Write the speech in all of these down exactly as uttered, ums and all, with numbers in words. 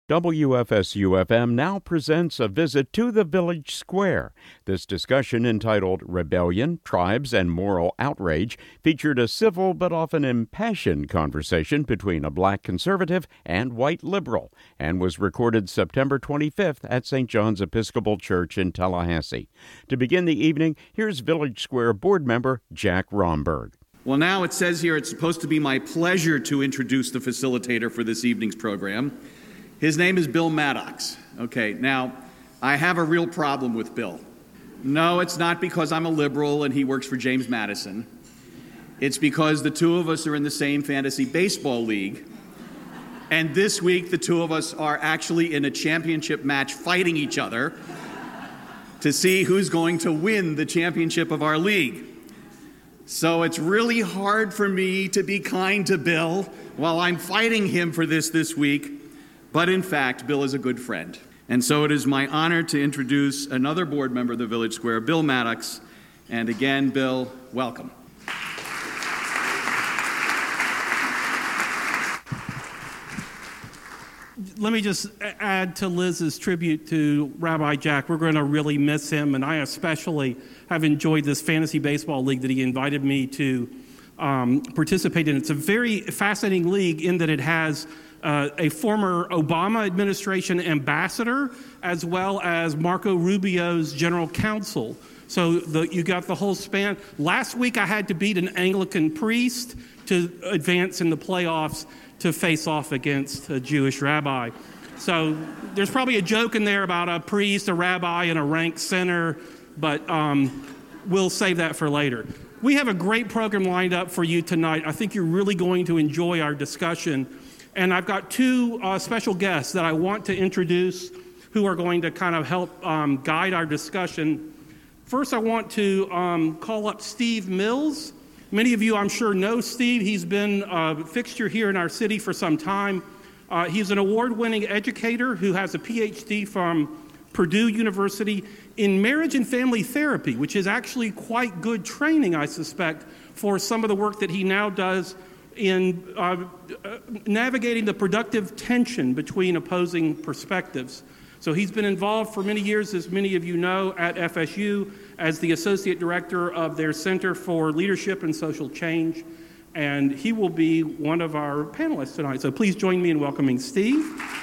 W F S U F M now presents a visit to the Village Square. This discussion, entitled Rebellion, Tribes, and Moral Outrage, featured a civil but often impassioned conversation between a black conservative and white liberal, and was recorded September twenty-fifth at Saint John's Episcopal Church in Tallahassee. To begin the evening, here's Village Square board member Jack Romberg. Well, now it says here it's supposed to be my pleasure to introduce the facilitator for this evening's program. His name is Bill Maddox. Okay, now, I have a real problem with Bill. No, it's not because I'm a liberal and he works for James Madison. It's because the two of us are in the same fantasy baseball league. And this week, the two of us are actually in a championship match fighting each other to see who's going to win the championship of our league. So it's really hard for me to be kind to Bill while I'm fighting him for this this week. But in fact, Bill is a good friend. And so it is my honor to introduce another board member of the Village Square, Bill Maddox. And again, Bill, welcome. Let me just add to Liz's tribute to Rabbi Jack. We're going to really miss him, and I especially have enjoyed this fantasy baseball league that he invited me to um, participate in. It's a very fascinating league in that it has Uh, a former Obama administration ambassador, as well as Marco Rubio's general counsel. So the, you got the whole span. Last week I had to beat an Anglican priest to advance in the playoffs to face off against a Jewish rabbi. So there's probably a joke in there about a priest, a rabbi, and a ranked sinner, but um, we'll save that for later. We have a great program lined up for you tonight. I think you're really going to enjoy our discussion. And I've got two uh, special guests that I want to introduce who are going to kind of help um, guide our discussion. First, I want to um, call up Steve Mills. Many of you, I'm sure, know Steve. He's been a fixture here in our city for some time. Uh, he's an award-winning educator who has a P H D from Purdue University in marriage and family therapy, which is actually quite good training, I suspect, for some of the work that he now does in uh, navigating the productive tension between opposing perspectives. So he's been involved for many years, as many of you know, at F S U as the Associate Director of their Center for Leadership and Social Change, and he will be one of our panelists tonight. So please join me in welcoming Steve.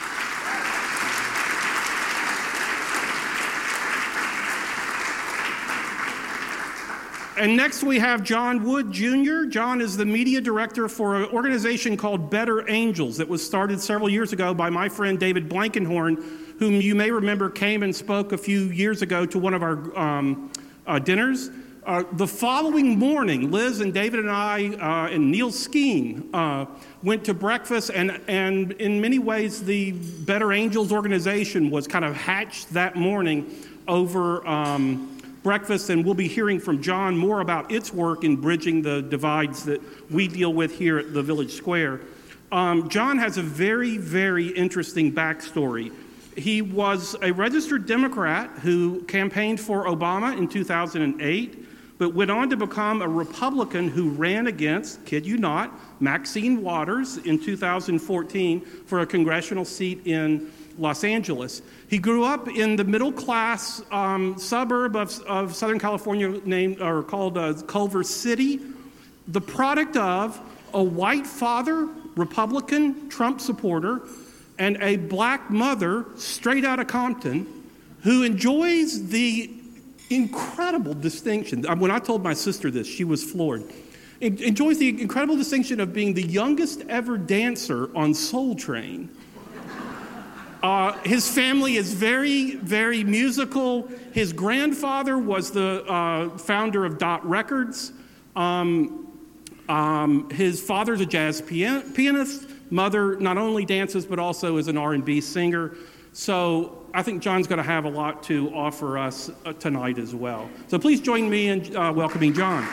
And next we have John Wood, Junior John is the media director for an organization called Better Angels that was started several years ago by my friend David Blankenhorn, whom you may remember came and spoke a few years ago to one of our um, uh, dinners. Uh, the following morning, Liz and David and I uh, and Neil Skeen uh, went to breakfast, and, and in many ways the Better Angels organization was kind of hatched that morning over um, breakfast, and we'll be hearing from John more about its work in bridging the divides that we deal with here at the Village Square. Um, John has a very, very interesting backstory. He was a registered Democrat who campaigned for Obama in two thousand eight, but went on to become a Republican who ran against, kid you not, Maxine Waters in two thousand fourteen for a congressional seat in Los Angeles. He grew up in the middle-class um, suburb of, of Southern California named or called uh, Culver City, the product of a white father, Republican Trump supporter, and a black mother, straight out of Compton, who enjoys the incredible distinction. When I told my sister this, she was floored. Enjoys the incredible distinction of being the youngest ever dancer on Soul Train. Uh, his family is very, very musical. His grandfather was the uh, founder of Dot Records. Um, um, his father's a jazz pian- pianist. Mother not only dances, but also is an R and B singer. So I think John's going to have a lot to offer us uh, tonight as well. So please join me in uh, welcoming John.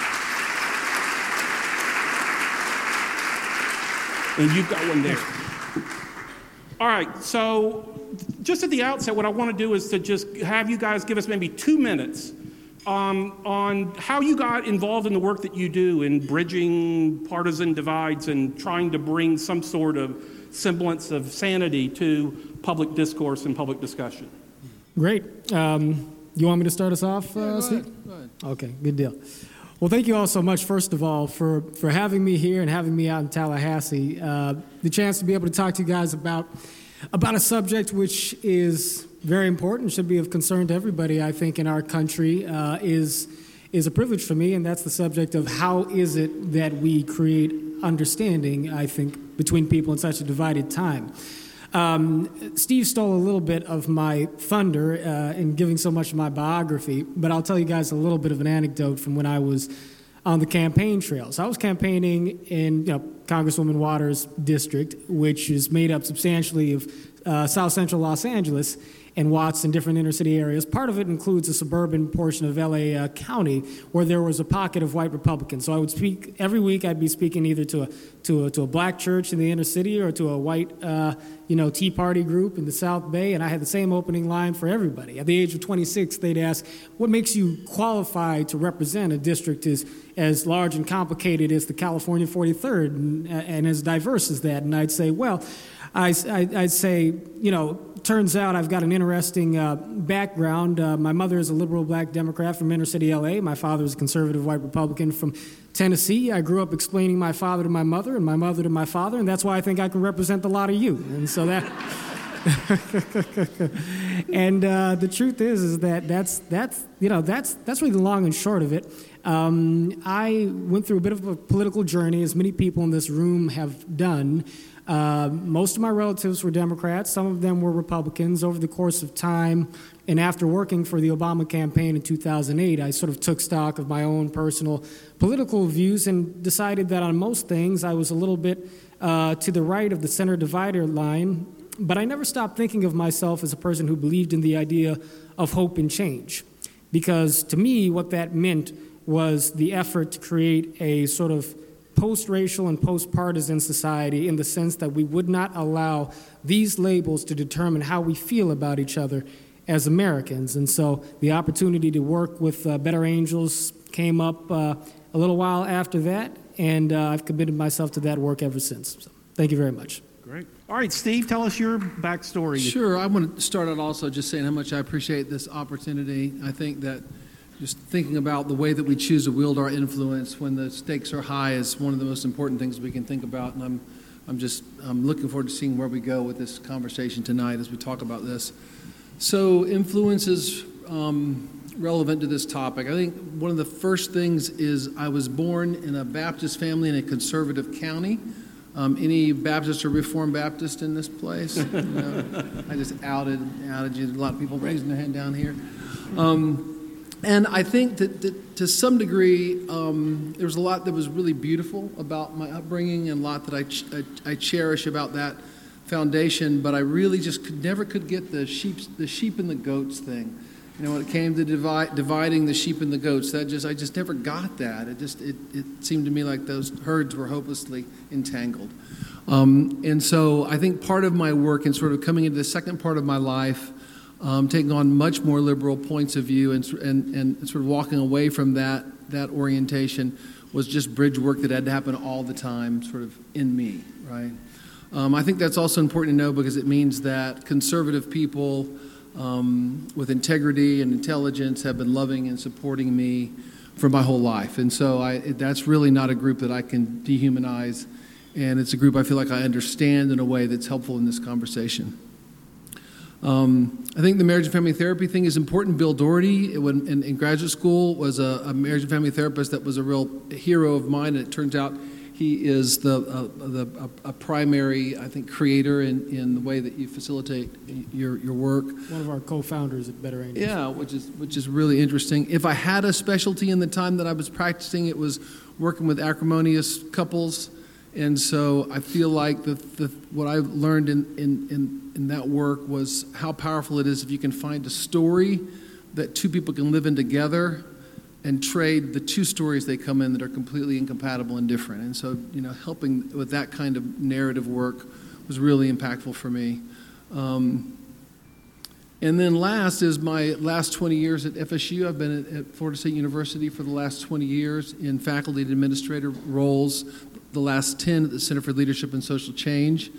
And you've got one there. All right, so just at the outset, what I want to do is to just have you guys give us maybe two minutes um, on how you got involved in the work that you do in bridging partisan divides and trying to bring some sort of semblance of sanity to public discourse and public discussion. Great. Um, you want me to start us off, uh, yeah, go Steve? ahead. Go ahead. Okay, good deal. Well, thank you all so much, first of all, for, for having me here and having me out in Tallahassee. Uh, the chance to be able to talk to you guys about, about a subject which is very important, should be of concern to everybody, I think, in our country, uh, is, is a privilege for me, and that's the subject of how is it that we create understanding, I think, between people in such a divided time. Um, Steve stole a little bit of my thunder uh, in giving so much of my biography, but I'll tell you guys a little bit of an anecdote from when I was on the campaign trail. So I was campaigning in you know, Congresswoman Waters' district, which is made up substantially of uh, South Central Los Angeles and Watts and different inner city areas. Part of it includes a suburban portion of L A uh, County where there was a pocket of white Republicans. So I would speak, every week I'd be speaking either to a, to a, to a black church in the inner city or to a white uh, you know, Tea Party group in the South Bay, and I had the same opening line for everybody. At the age of twenty-six, they'd ask, what makes you qualified to represent a district as, as large and complicated as the California forty-third and, and as diverse as that? And I'd say, well, I, I, I'd say, you know, turns out I've got an interesting uh, background. Uh, my mother is a liberal black Democrat from inner city L A. My father is a conservative white Republican from Tennessee. I grew up explaining my father to my mother and my mother to my father, and that's why I think I can represent a lot of you. And so that... and uh, the truth is, is that that's, that's, you know, that's, that's really the long and short of it. Um, I went through a bit of a political journey, as many people in this room have done. Uh, most of my relatives were Democrats. Some of them were Republicans. Over the course of time, and after working for the Obama campaign in two thousand eight, I sort of took stock of my own personal political views and decided that on most things I was a little bit uh, to the right of the center divider line. But I never stopped thinking of myself as a person who believed in the idea of hope and change. Because to me, what that meant was the effort to create a sort of post-racial and post-partisan society in the sense that we would not allow these labels to determine how we feel about each other as Americans. And so the opportunity to work with uh, Better Angels came up uh, a little while after that, and uh, I've committed myself to that work ever since. So thank you very much. Great. All right, Steve, tell us your backstory. Sure. I want to start out also just saying how much I appreciate this opportunity. I think that just thinking about the way that we choose to wield our influence when the stakes are high is one of the most important things we can think about. And I'm, I'm just I'm looking forward to seeing where we go with this conversation tonight as we talk about this. So influence is um, relevant to this topic. I think one of the first things is I was born in a Baptist family in a conservative county. Um, any Baptist or Reformed Baptist in this place? You know, I just outed, outed you. A lot of people raising their hand down here. Um, And I think that, that to some degree, um, there was a lot that was really beautiful about my upbringing and a lot that I, ch- I, I cherish about that foundation, but I really just could never could get the sheep, the sheep and the goats thing. You know, when it came to divide, dividing the sheep and the goats, that just I just never got that. It just it, it seemed to me like those herds were hopelessly entangled. Um, and so I think part of my work and sort of coming into the second part of my life, Um, taking on much more liberal points of view and, and, and sort of walking away from that, that orientation was just bridge work that had to happen all the time sort of in me, right? Um, I think that's also important to know because it means that conservative people um, with integrity and intelligence have been loving and supporting me for my whole life. And so I, that's really not a group that I can dehumanize, and it's a group I feel like I understand in a way that's helpful in this conversation. Um, I think the marriage and family therapy thing is important. Bill Doherty, when in, in graduate school, was a, a marriage and family therapist that was a real hero of mine, and it turns out he is the, uh, the a, a primary, I think, creator in, in the way that you facilitate your, your work. One of our co-founders at Better Angels. Yeah, which is which is really interesting. If I had a specialty in the time that I was practicing, it was working with acrimonious couples. And so I feel like the, the, what I learned in, in, in, in that work was how powerful it is if you can find a story that two people can live in together and trade the two stories they come in that are completely incompatible and different. And so, you know, helping with that kind of narrative work was really impactful for me. Um, and then last is my last twenty years at F S U. I've been at, at Florida State University for the last twenty years in faculty and administrator roles. The last ten at the Center for Leadership and Social Change.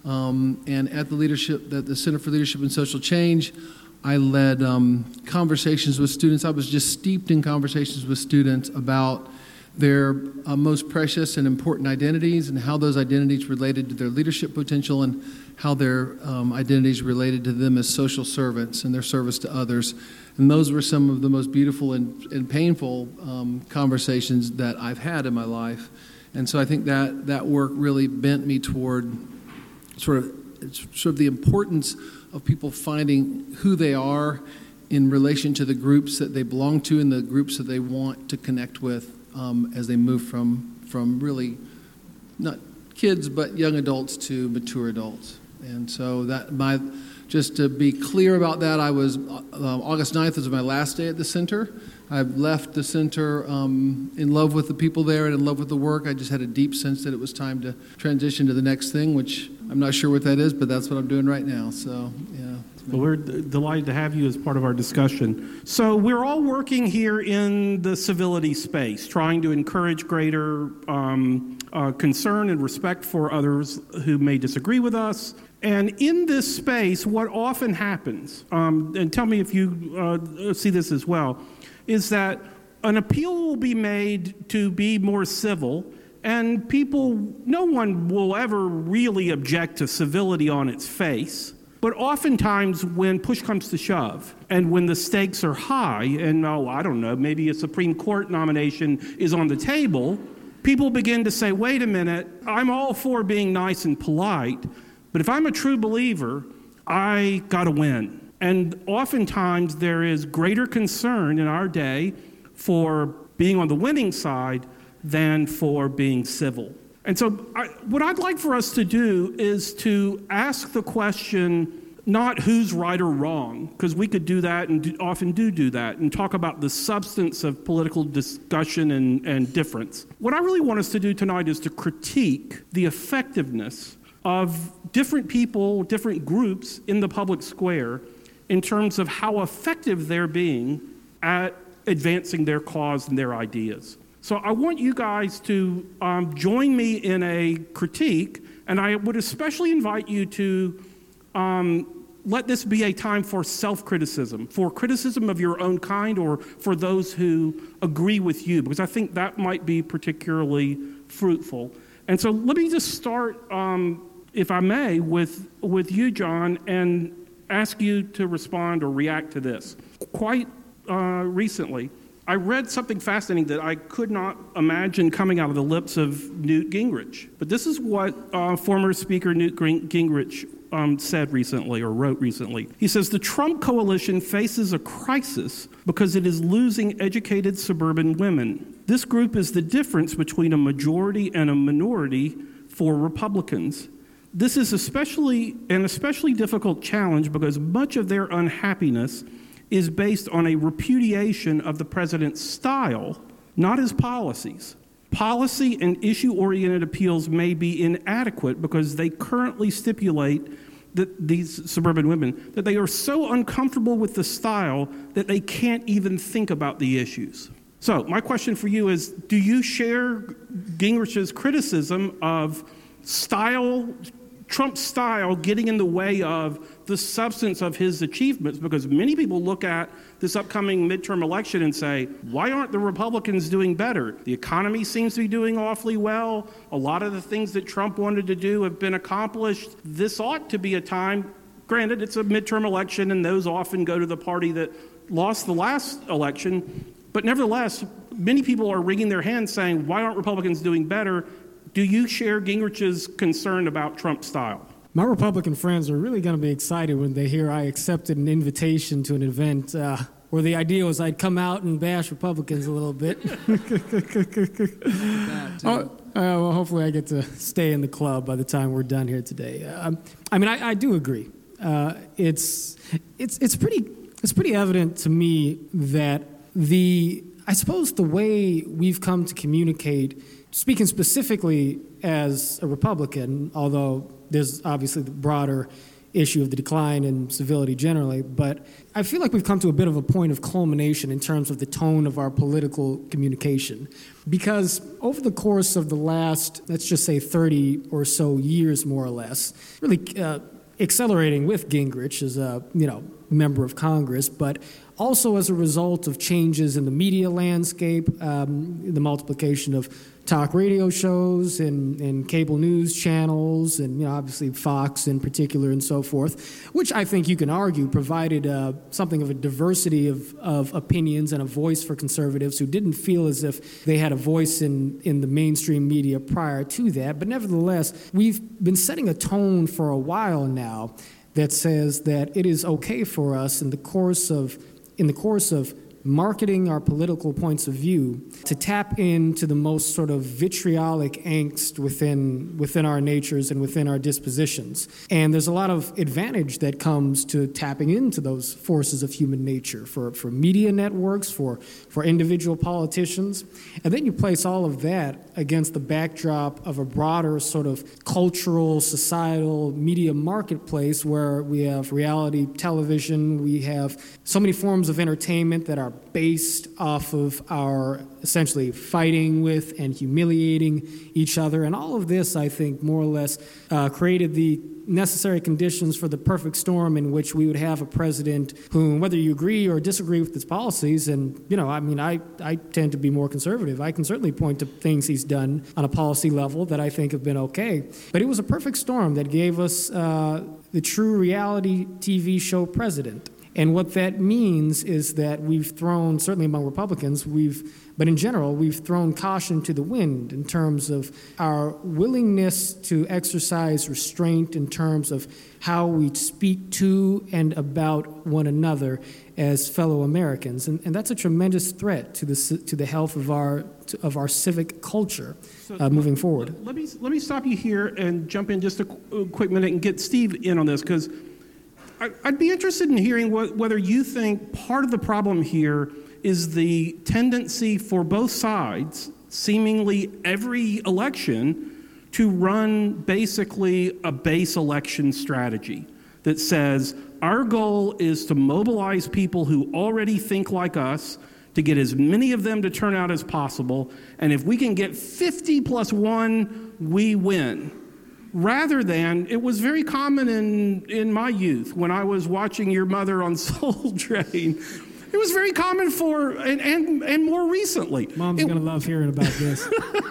Um, and at the leadership, at the Center for Leadership and Social Change, I led um, conversations with students. I was just steeped in conversations with students about their uh, most precious and important identities and how those identities related to their leadership potential and how their um, identities related to them as social servants and their service to others. And those were some of the most beautiful and, and painful um, conversations that I've had in my life. And so I think that that work really bent me toward sort of sort of the importance of people finding who they are in relation to the groups that they belong to and the groups that they want to connect with um, as they move from from really not kids but young adults to mature adults. And so that my just to be clear about that, I was uh, August ninth was my last day at the center. I've left the center um, in love with the people there and in love with the work. I just had a deep sense that it was time to transition to the next thing, which I'm not sure what that is, but that's what I'm doing right now. So, yeah. Well, we're d- delighted to have you as part of our discussion. So we're all working here in the civility space, trying to encourage greater um, uh, concern and respect for others who may disagree with us. And in this space, what often happens, um, and tell me if you uh, see this as well, is that an appeal will be made to be more civil, and people, no one will ever really object to civility on its face. But oftentimes when push comes to shove, and when the stakes are high, and oh, I don't know, maybe a Supreme Court nomination is on the table, people begin to say, wait a minute, I'm all for being nice and polite, but if I'm a true believer, I gotta win. And oftentimes there is greater concern in our day for being on the winning side than for being civil. And so I, what I'd like for us to do is to ask the question, not who's right or wrong, because we could do that and do, often do do that, and talk about the substance of political discussion and, and difference. What I really want us to do tonight is to critique the effectiveness of different people, different groups in the public square in terms of how effective they're being at advancing their cause and their ideas. So I want you guys to um, join me in a critique, and I would especially invite you to um, let this be a time for self-criticism, for criticism of your own kind or for those who agree with you, because I think that might be particularly fruitful. And so let me just start, um, if I may, with, with you, John, and ask you to respond or react to this. Quite uh, recently, I read something fascinating that I could not imagine coming out of the lips of Newt Gingrich. But this is what uh, former Speaker Newt Gingrich um, said recently, or wrote recently. He says, the Trump coalition faces a crisis because it is losing educated suburban women. This group is the difference between a majority and a minority for Republicans. This is especially an especially difficult challenge because much of their unhappiness is based on a repudiation of the president's style, not his policies. Policy and issue-oriented appeals may be inadequate because they currently stipulate that these suburban women, that they are so uncomfortable with the style that they can't even think about the issues. So my question for you is, do you share Gingrich's criticism of style, Trump's style getting in the way of the substance of his achievements? Because many people look at this upcoming midterm election and say, why aren't the Republicans doing better? The economy seems to be doing awfully well. A lot of the things that Trump wanted to do have been accomplished. This ought to be a time, granted, it's a midterm election, and those often go to the party that lost the last election. But nevertheless, many people are wringing their hands saying, why aren't Republicans doing better? Do you share Gingrich's concern about Trump's style? My Republican friends are really going to be excited when they hear I accepted an invitation to an event uh, where the idea was I'd come out and bash Republicans a little bit. oh, uh, well, hopefully I get to stay in the club by the time we're done here today. Um, I mean, I, I do agree. Uh, it's it's it's pretty it's pretty evident to me that the I suppose the way we've come to communicate, speaking specifically as a Republican, although there's obviously the broader issue of the decline in civility generally, but I feel like we've come to a bit of a point of culmination in terms of the tone of our political communication. Because over the course of the last, let's just say thirty or so years, more or less, really uh, accelerating with Gingrich as a, you know, member of Congress, but also as a result of changes in the media landscape, um, the multiplication of talk radio shows and, and cable news channels, and you know, obviously Fox in particular and so forth, which I think you can argue provided uh, something of a diversity of, of opinions and a voice for conservatives who didn't feel as if they had a voice in, in the mainstream media prior to that. But nevertheless, we've been setting a tone for a while now that says that it is okay for us in the course of in the course of marketing our political points of view to tap into the most sort of vitriolic angst within within our natures and within our dispositions. And there's a lot of advantage that comes to tapping into those forces of human nature for, for media networks, for, for individual politicians. And then you place all of that against the backdrop of a broader sort of cultural, societal media marketplace where we have reality television, we have so many forms of entertainment that are based off of our essentially fighting with and humiliating each other. And all of this, I think, more or less uh, created the necessary conditions for the perfect storm in which we would have a president whom, whether you agree or disagree with his policies, and, you know, I mean, I, I tend to be more conservative. I can certainly point to things he's done on a policy level that I think have been okay. But it was a perfect storm that gave us uh, the true reality T V show president. And what that means is that we've thrown, certainly among Republicans, we've, but in general, we've thrown caution to the wind in terms of our willingness to exercise restraint in terms of how we speak to and about one another as fellow Americans. And, and that's a tremendous threat to the to the health of our to, of our civic culture uh, moving forward. Let me, let me stop you here and jump in just a quick minute and get Steve in on this, because I'd be interested in hearing what, whether you think part of the problem here is the tendency for both sides, seemingly every election, to run basically a base election strategy that says our goal is to mobilize people who already think like us, to get as many of them to turn out as possible, and if we can get fifty plus one, we win. Rather than, it was very common in, in my youth when I was watching Your Mother on Soul Train. It was very common for, and and, and more recently. Mom's going to love hearing about this.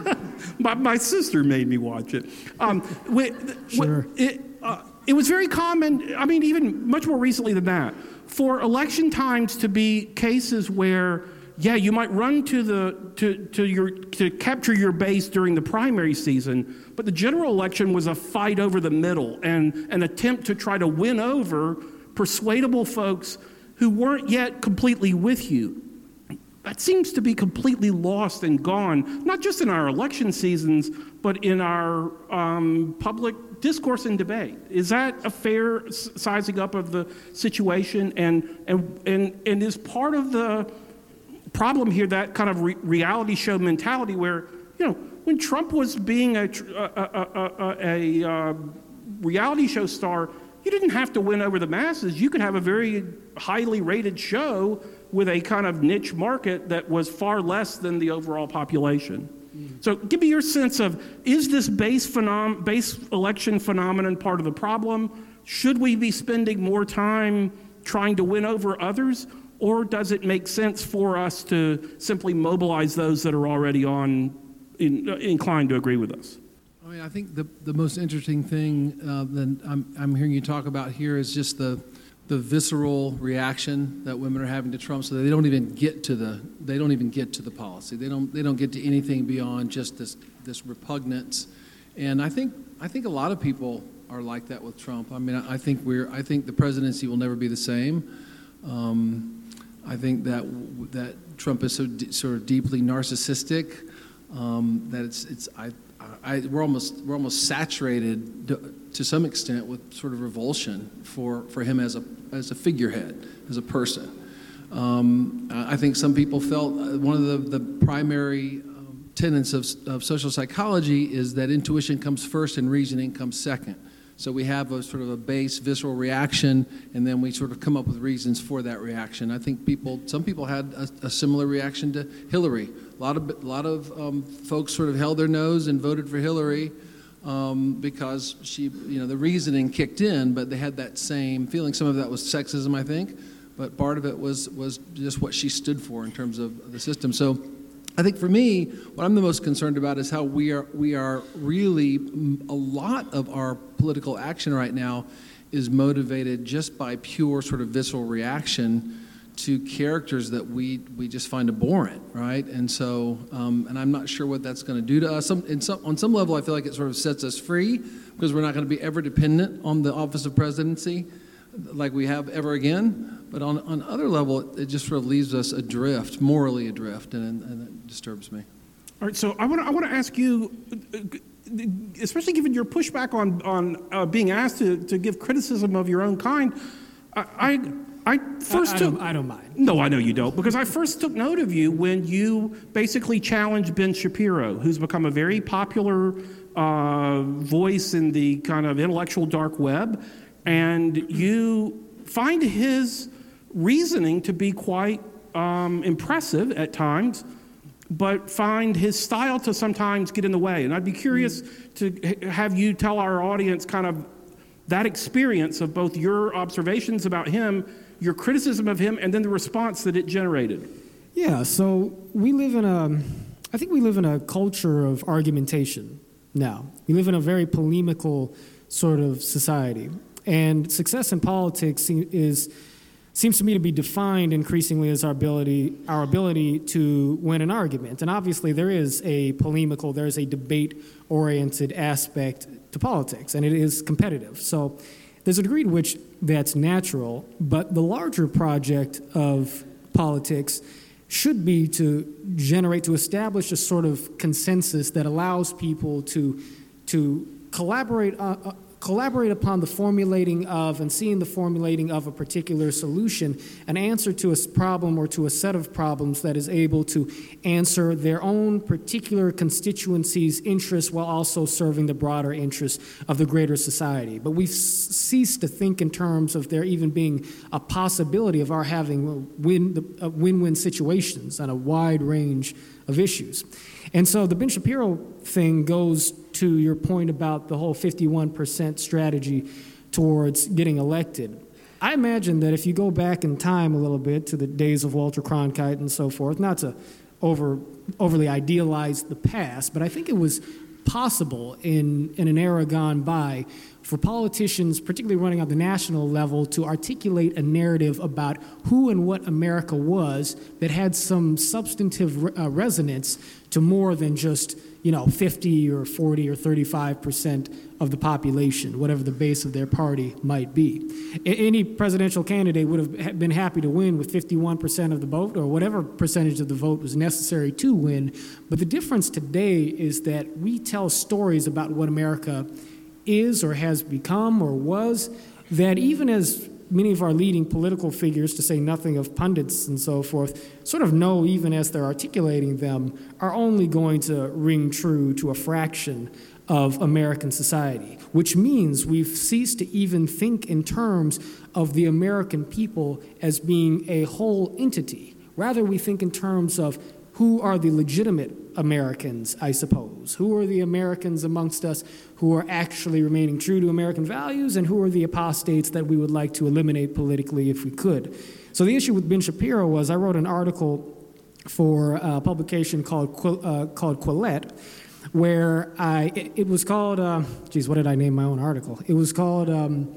my, my sister made me watch it. Um, we, sure. It, uh, it was very common, I mean, even much more recently than that, for election times to be cases where, yeah, you might run to the to to your to capture your base during the primary season, but the general election was a fight over the middle and an attempt to try to win over persuadable folks who weren't yet completely with you. That seems to be completely lost and gone, not just in our election seasons, but in our um, public discourse and debate. Is that a fair sizing up of the situation? And and and and is part of the problem here that kind of re- reality show mentality where, you know, when Trump was being a, a, a, a, a, a reality show star, you didn't have to win over the masses. You could have a very highly rated show with a kind of niche market that was far less than the overall population. Mm-hmm. So give me your sense of, is this base, phenom- base election phenomenon part of the problem? Should we be spending more time trying to win over others? Or does it make sense for us to simply mobilize those that are already on in, uh, inclined to agree with us? I mean, I think the, the most interesting thing uh, that I'm, I'm hearing you talk about here is just the the visceral reaction that women are having to Trump, so that they don't even get to the they don't even get to the policy. They don't they don't get to anything beyond just this this repugnance. And I think I think a lot of people are like that with Trump. I mean, I think we're I think the presidency will never be the same. Um, I think that that Trump is so d- sort of deeply narcissistic um, that it's it's I, I we're almost we're almost saturated to, to some extent with sort of revulsion for, for him as a as a figurehead, as a person. Um, I think some people felt one of the the primary um, tenets of of social psychology is that intuition comes first and reasoning comes second. So we have a sort of a base visceral reaction, and then we sort of come up with reasons for that reaction. I think people, some people had a, a similar reaction to Hillary. A lot of, a lot of um, folks sort of held their nose and voted for Hillary um, because she, you know, the reasoning kicked in, but they had that same feeling. Some of that was sexism, I think, but part of it was was just what she stood for in terms of the system. So I think for me, what I'm the most concerned about is how we are we are really, a lot of our political action right now is motivated just by pure sort of visceral reaction to characters that we we just find abhorrent, right? And so, um, and I'm not sure what that's going to do to us. Some, in some, on some level, I feel like it sort of sets us free because we're not going to be ever dependent on the office of presidency like we have ever again. But on on other level, it, it just sort of leaves us adrift, morally adrift, and, and it disturbs me. All right, so I want to I want to ask you, especially given your pushback on on uh, being asked to, to give criticism of your own kind, I I, I first I, I took don't, I don't mind. No, I know you don't, because I first took note of you when you basically challenged Ben Shapiro, who's become a very popular uh, voice in the kind of intellectual dark web, and you find his reasoning to be quite um, impressive at times, but find his style to sometimes get in the way. And I'd be curious to have you tell our audience kind of that experience of both your observations about him, your criticism of him, and then the response that it generated. Yeah, so we live in a, I think we live in a culture of argumentation now. We live in a very polemical sort of society. And success in politics is seems to me to be defined increasingly as our ability our ability to win an argument. And obviously there is a polemical, there is a debate-oriented aspect to politics, and it is competitive. So there's a degree to which that's natural, but the larger project of politics should be to generate, to establish a sort of consensus that allows people to, to collaborate uh, uh, collaborate upon the formulating of and seeing the formulating of a particular solution, an answer to a problem or to a set of problems that is able to answer their own particular constituency's interests while also serving the broader interests of the greater society. But we've ceased to think in terms of there even being a possibility of our having win, uh, win-win situations on a wide range of issues. And so the Ben Shapiro thing goes to your point about the whole fifty-one percent strategy towards getting elected. I imagine that if you go back in time a little bit to the days of Walter Cronkite and so forth, not to over overly idealize the past, but I think it was possible in, in an era gone by for politicians, particularly running on the national level, to articulate a narrative about who and what America was that had some substantive uh, resonance to more than just, you know, fifty or forty or thirty-five percent of the population, whatever the base of their party might be. A- any presidential candidate would have been happy to win with fifty-one percent of the vote or whatever percentage of the vote was necessary to win. But the difference today is that we tell stories about what America is or has become or was, that even as many of our leading political figures, to say nothing of pundits and so forth, sort of know even as they're articulating them, are only going to ring true to a fraction of American society, which means we've ceased to even think in terms of the American people as being a whole entity. Rather, we think in terms of who are the legitimate Americans, I suppose? Who are the Americans amongst us who are actually remaining true to American values, and who are the apostates that we would like to eliminate politically if we could? So the issue with Ben Shapiro was I wrote an article for a publication called uh, called Quillette, where I it, it was called, uh, geez, what did I name my own article? It was called um,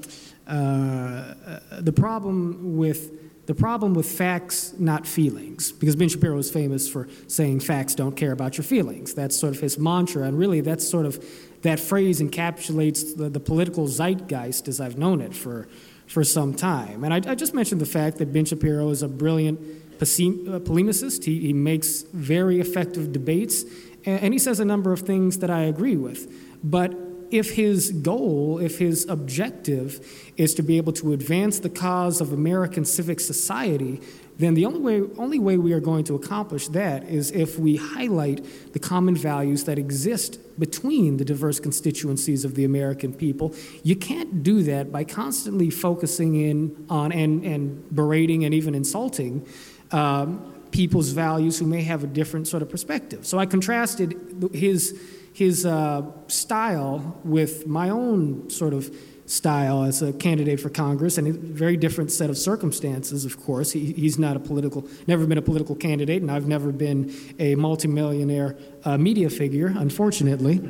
uh, The Problem with The problem with facts, not feelings, because Ben Shapiro is famous for saying facts don't care about your feelings. That's sort of his mantra, and really that's sort of, that phrase encapsulates the, the political zeitgeist as I've known it for, for some time. And I, I just mentioned the fact that Ben Shapiro is a brilliant polemicist. He, he makes very effective debates, and, and he says a number of things that I agree with. But if his goal, if his objective is to be able to advance the cause of American civic society, then the only way, only way we are going to accomplish that is if we highlight the common values that exist between the diverse constituencies of the American people. You can't do that by constantly focusing in on and, and berating and even insulting um, people's values who may have a different sort of perspective. So I contrasted his, his uh, style with my own sort of style as a candidate for Congress, and a very different set of circumstances, of course. He, he's not a political, never been a political candidate, and I've never been a multimillionaire uh, media figure, unfortunately.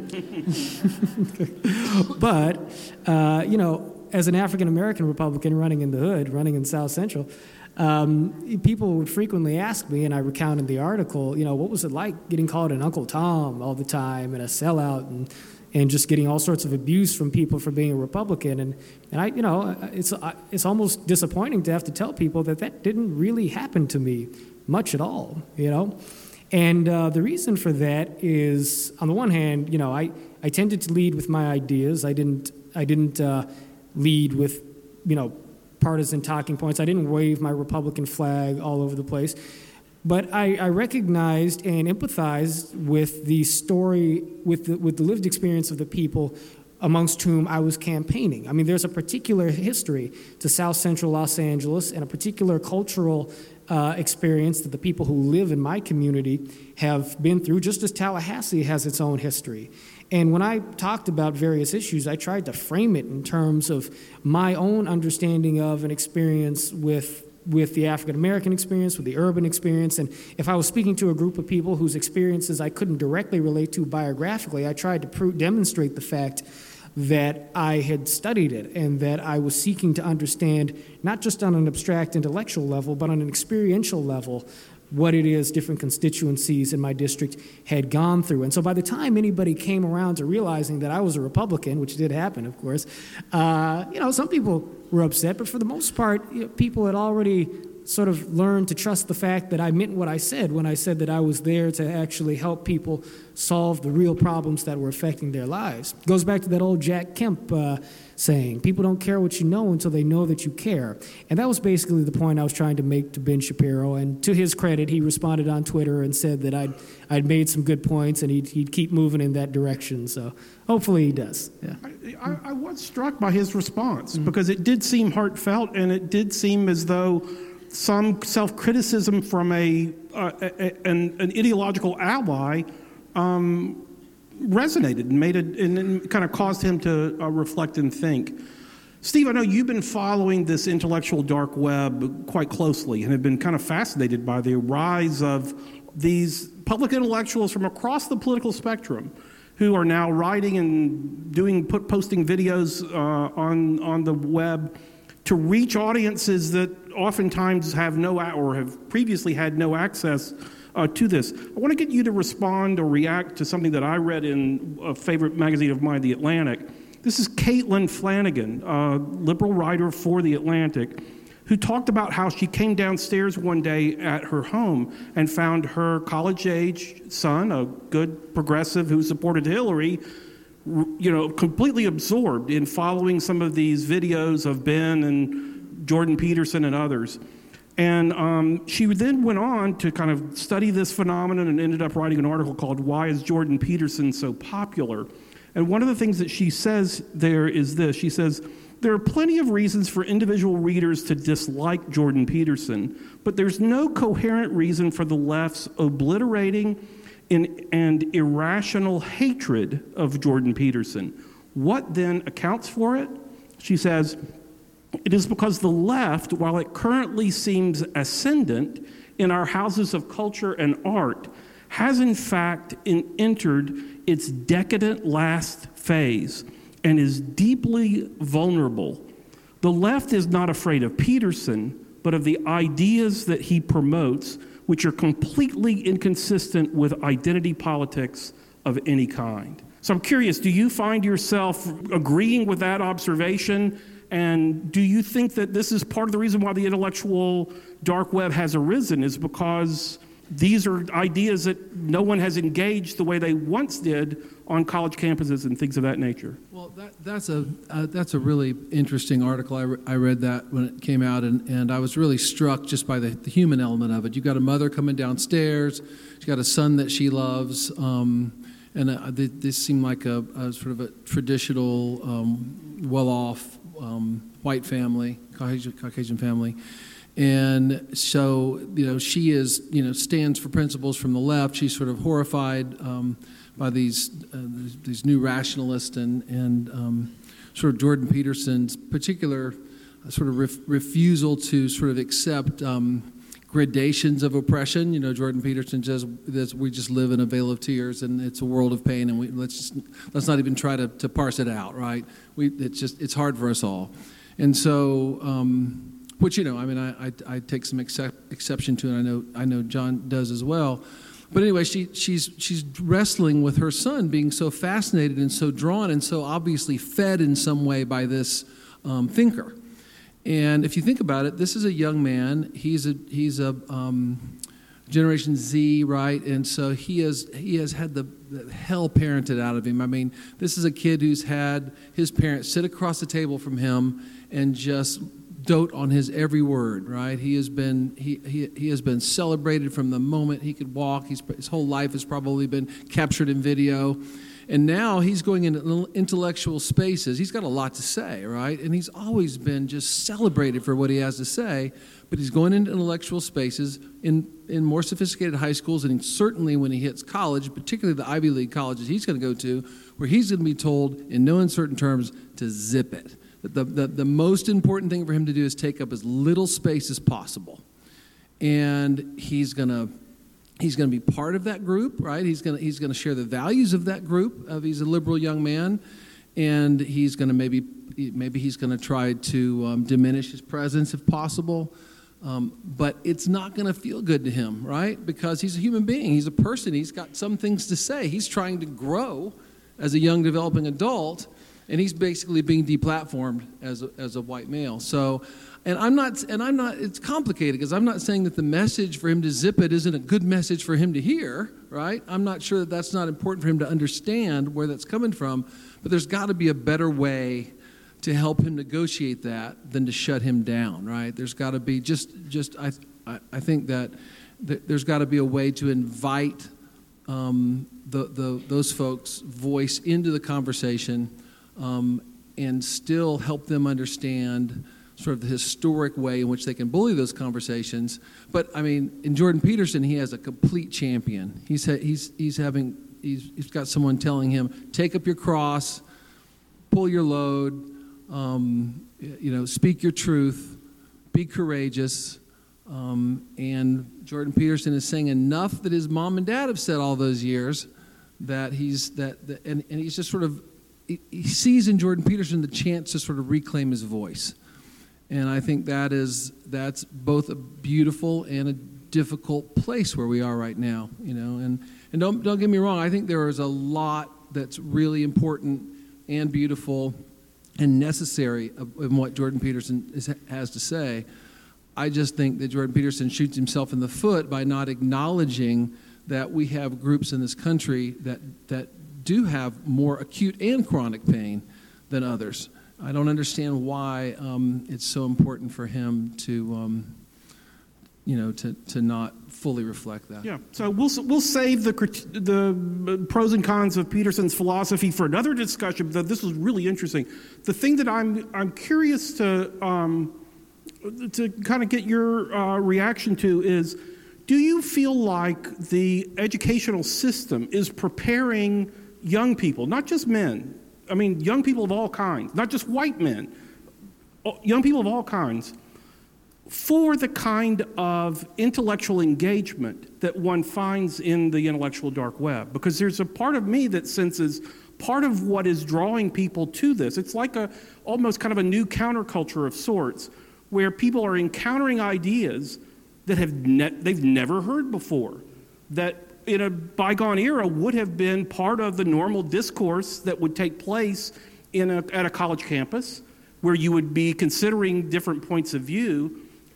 But, uh, you know, as an African-American Republican running in the hood, running in South Central, um, people would frequently ask me, and I recount in the article, you know, what was it like getting called an Uncle Tom all the time and a sellout and and just getting all sorts of abuse from people for being a Republican. And, and I, you know, it's, it's almost disappointing to have to tell people that that didn't really happen to me much at all, you know? And uh, the reason for that is, on the one hand, you know, I, I tended to lead with my ideas. I didn't, I didn't uh, lead with, you know, partisan talking points. I didn't wave my Republican flag all over the place. But I, I recognized and empathized with the story, with the, with the lived experience of the people amongst whom I was campaigning. I mean, there's a particular history to South Central Los Angeles and a particular cultural uh, experience that the people who live in my community have been through, just as Tallahassee has its own history. And when I talked about various issues, I tried to frame it in terms of my own understanding of and experience with with the African-American experience, with the urban experience. And if I was speaking to a group of people whose experiences I couldn't directly relate to biographically, I tried to pro- demonstrate the fact that I had studied it and that I was seeking to understand, not just on an abstract intellectual level, but on an experiential level, what it is different constituencies in my district had gone through. And so by the time anybody came around to realizing that I was a Republican, which did happen, of course, uh, you know, some people were upset, but for the most part, you know, people had already sort of learned to trust the fact that I meant what I said when I said that I was there to actually help people solve the real problems that were affecting their lives. It goes back to that old Jack Kemp uh, saying, people don't care what you know until they know that you care. And that was basically the point I was trying to make to Ben Shapiro. And to his credit, he responded on Twitter and said that I'd, I'd made some good points and he'd, he'd keep moving in that direction. So hopefully he does. Yeah. I, I, I was struck by his response mm-hmm. because it did seem heartfelt and it did seem as though some self-criticism from a, uh, a an, an ideological ally um, resonated and made it and, and kind of caused him to uh, reflect and think. Steve, I know you've been following this intellectual dark web quite closely and have been kind of fascinated by the rise of these public intellectuals from across the political spectrum who are now writing and doing put, posting videos uh, on on the web to reach audiences that oftentimes have no or have previously had no access uh, to this. I want to get you to respond or react to something that I read in a favorite magazine of mine, The Atlantic. This is Caitlin Flanagan, a liberal writer for The Atlantic, who talked about how she came downstairs one day at her home and found her college-age son, a good progressive who supported Hillary, you know, completely absorbed in following some of these videos of Ben and Jordan Peterson and others. And um, she then went on to kind of study this phenomenon and ended up writing an article called Why is Jordan Peterson So Popular? And one of the things that she says there is this. She says, there are plenty of reasons for individual readers to dislike Jordan Peterson, but there's no coherent reason for the left's obliterating In, and irrational hatred of Jordan Peterson. What then accounts for it? She says, it is because the left, while it currently seems ascendant in our houses of culture and art, has in fact in, entered its decadent last phase and is deeply vulnerable. The left is not afraid of Peterson, but of the ideas that he promotes, which are completely inconsistent with identity politics of any kind. So I'm curious, do you find yourself agreeing with that observation? And do you think that this is part of the reason why the intellectual dark web has arisen, is because these are ideas that no one has engaged the way they once did on college campuses and things of that nature. Well, that, that's a uh, that's a really interesting article. I, re- I read that when it came out, and, and I was really struck just by the, the human element of it. You've got a mother coming downstairs. She's got a son that she loves, um, and uh, th- this seemed like a, a sort of a traditional, um, well-off um, white family, Caucasian, Caucasian family. And so, you know, she is, you know, stands for principles from the left. She's sort of horrified um, by these uh, these new rationalists and and um, sort of Jordan Peterson's particular uh, sort of ref- refusal to sort of accept um, gradations of oppression. You know, Jordan Peterson says that we just live in a vale of tears and it's a world of pain, and we let's just, let's not even try to, to parse it out, right? We it's just it's hard for us all, and so. Um, Which, you know, I mean, I, I, I take some excep- exception to, and I know I know John does as well. But anyway, she she's she's wrestling with her son being so fascinated and so drawn and so obviously fed in some way by this um, thinker. And if you think about it, this is a young man. He's a he's a um, Generation Z, right? And so he has he has had the, the hell parented out of him. I mean, this is a kid who's had his parents sit across the table from him and just dote on his every word, right? He has been he he, he has been celebrated from the moment he could walk. He's, his whole life has probably been captured in video. And now he's going into intellectual spaces. He's got a lot to say, right? And he's always been just celebrated for what he has to say, but he's going into intellectual spaces in, in more sophisticated high schools, and certainly when he hits college, particularly the Ivy League colleges he's going to go to, where he's going to be told in no uncertain terms to zip it. The, the, the most important thing for him to do is take up as little space as possible. And he's going to he's going to be part of that group, right? He's going to he's going to share the values of that group. Of he's a liberal young man, and he's going to maybe maybe he's going to try to um, diminish his presence if possible. Um, but it's not going to feel good to him, right? Because he's a human being. He's a person. He's got some things to say. He's trying to grow as a young developing adult. And he's basically being deplatformed as a, as a white male. So, and I'm not, and I'm not. It's complicated because I'm not saying that the message for him to zip it isn't a good message for him to hear, right? I'm not sure that that's not important for him to understand where that's coming from. But there's got to be a better way to help him negotiate that than to shut him down, right? There's got to be just, just I, I, I think that, that there's got to be a way to invite um, the the those folks' voice into the conversation. Um, and still help them understand sort of the historic way in which they can bully those conversations. But I mean, in Jordan Peterson, he has a complete champion. He's ha- he's he's having he's he's got someone telling him, take up your cross, pull your load, um, you know, speak your truth, be courageous. Um, and Jordan Peterson is saying enough that his mom and dad have said all those years that he's that, that and, and he's just sort of. He sees in Jordan Peterson the chance to sort of reclaim his voice. And I think that is that's both a beautiful and a difficult place where we are right now, you know. And and don't don't get me wrong, I think there is a lot that's really important and beautiful and necessary in what Jordan Peterson is, has to say. I just think that Jordan Peterson shoots himself in the foot by not acknowledging that we have groups in this country that that do have more acute and chronic pain than others. I don't understand why um, it's so important for him to, um, you know, to, to not fully reflect that. Yeah. So we'll we'll save the the pros and cons of Peterson's philosophy for another discussion. But this was really interesting. The thing that I'm I'm curious to um, to kind of get your uh, reaction to is, do you feel like the educational system is preparing young people, not just men, I mean young people of all kinds, not just white men, young people of all kinds, for the kind of intellectual engagement that one finds in the intellectual dark web? Because there's a part of me that senses part of what is drawing people to this. It's like a almost kind of a new counterculture of sorts, where people are encountering ideas that have ne- they've never heard before, that in a bygone era would have been part of the normal discourse that would take place in a, at a college campus, where you would be considering different points of view.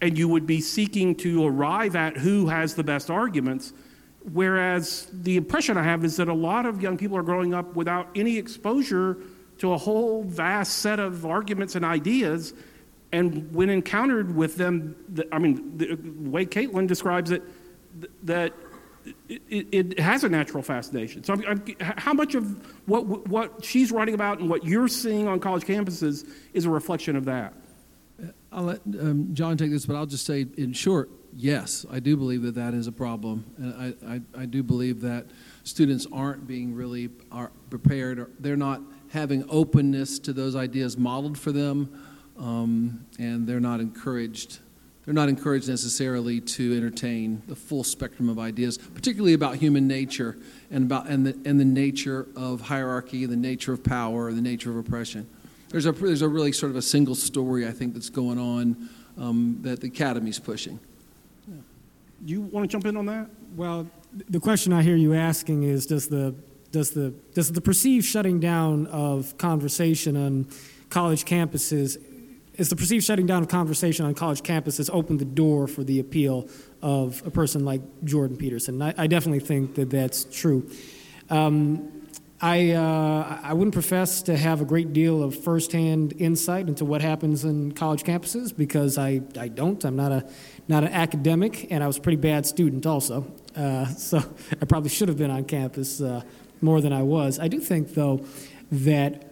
and you would be seeking to arrive at who has the best arguments. Whereas the impression I have is that a lot of young people are growing up without any exposure to a whole vast set of arguments and ideas. And when encountered with them, I mean, the way Caitlin describes it, that it, it has a natural fascination. So I'm, I'm, how much of what what she's writing about and what you're seeing on college campuses is a reflection of that? I'll let um, John take this, but I'll just say in short, yes, I do believe that that is a problem. And I, I, I do believe that students aren't being really are prepared, or they're not having openness to those ideas modeled for them, um, and they're not encouraged They're not encouraged necessarily to entertain the full spectrum of ideas, particularly about human nature and about and the and the nature of hierarchy, the nature of power, the nature of oppression. There's a there's a really sort of a single story, I think, that's going on um, that the Academy's pushing. Yeah. You want to jump in on that? Well, the question I hear you asking is, does the does the does the perceived shutting down of conversation on college campuses Is the perceived shutting down of conversation on college campuses open the door for the appeal of a person like Jordan Peterson? I, I definitely think that that's true. Um, I uh, I wouldn't profess to have a great deal of firsthand insight into what happens in college campuses because I, I don't. I'm not a not an academic, and I was a pretty bad student also. Uh, so I probably should have been on campus uh, more than I was. I do think, though, that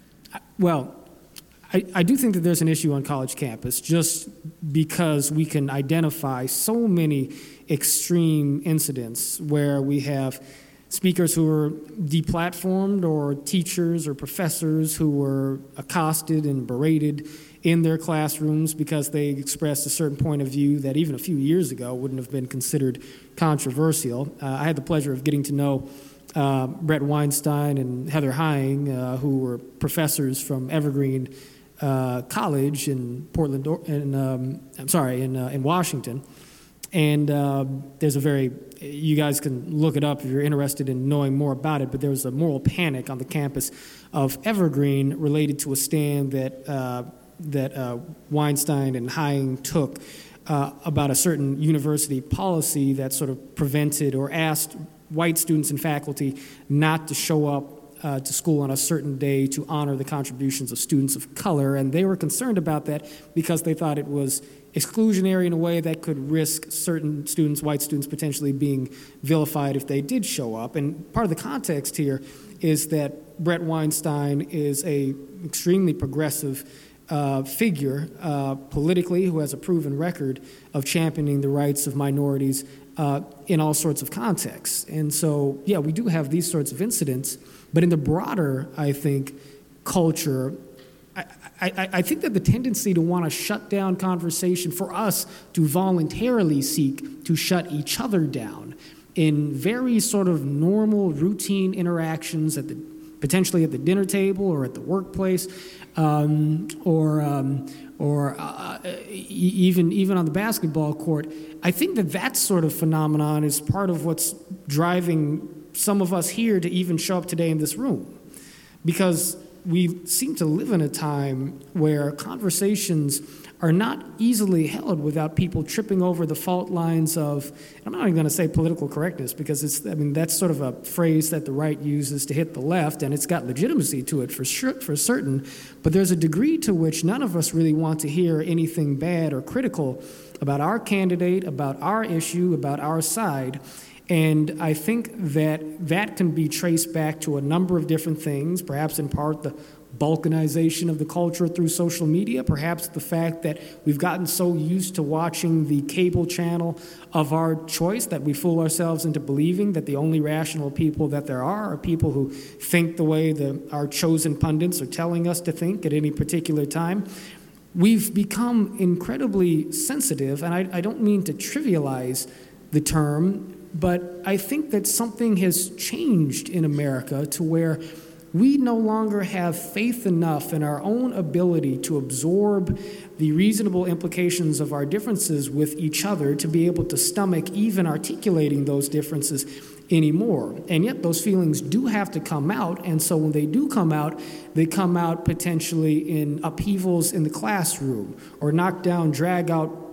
well. I, I do think that there's an issue on college campus just because we can identify so many extreme incidents where we have speakers who were deplatformed or teachers or professors who were accosted and berated in their classrooms because they expressed a certain point of view that even a few years ago wouldn't have been considered controversial. Uh, I had the pleasure of getting to know uh, Brett Weinstein and Heather Hying, uh, who were professors from Evergreen Uh, college in Portland, in, um, I'm sorry, in uh, in Washington, and uh, there's a very, you guys can look it up if you're interested in knowing more about it, but there was a moral panic on the campus of Evergreen related to a stand that uh, that uh, Weinstein and Hying took uh, about a certain university policy that sort of prevented or asked white students and faculty not to show up Uh, to school on a certain day to honor the contributions of students of color, and they were concerned about that because they thought it was exclusionary in a way that could risk certain students, white students, potentially being vilified if they did show up. And part of the context here is that Brett Weinstein is a extremely progressive uh, figure uh, politically who has a proven record of championing the rights of minorities uh, in all sorts of contexts. And so, yeah, we do have these sorts of incidents. But in the broader, I think, culture, I, I, I think that the tendency to want to shut down conversation for us to voluntarily seek to shut each other down in very sort of normal, routine interactions at the potentially at the dinner table or at the workplace, um, or um, or uh, even even on the basketball court. I think that that sort of phenomenon is part of what's driving some of us here to even show up today in this room, because we seem to live in a time where conversations are not easily held without people tripping over the fault lines of, I'm not even going to say political correctness, because it's, I mean, that's sort of a phrase that the right uses to hit the left, and it's got legitimacy to it for sure, for certain, but there's a degree to which none of us really want to hear anything bad or critical about our candidate, about our issue, about our side. And I think that that can be traced back to a number of different things, perhaps in part the balkanization of the culture through social media, perhaps the fact that we've gotten so used to watching the cable channel of our choice that we fool ourselves into believing that the only rational people that there are are people who think the way the, our chosen pundits are telling us to think at any particular time. We've become incredibly sensitive, and I, I don't mean to trivialize the term, but I think that something has changed in America to where we no longer have faith enough in our own ability to absorb the reasonable implications of our differences with each other to be able to stomach even articulating those differences anymore. And yet those feelings do have to come out, and so when they do come out, they come out potentially in upheavals in the classroom or knockdown, drag out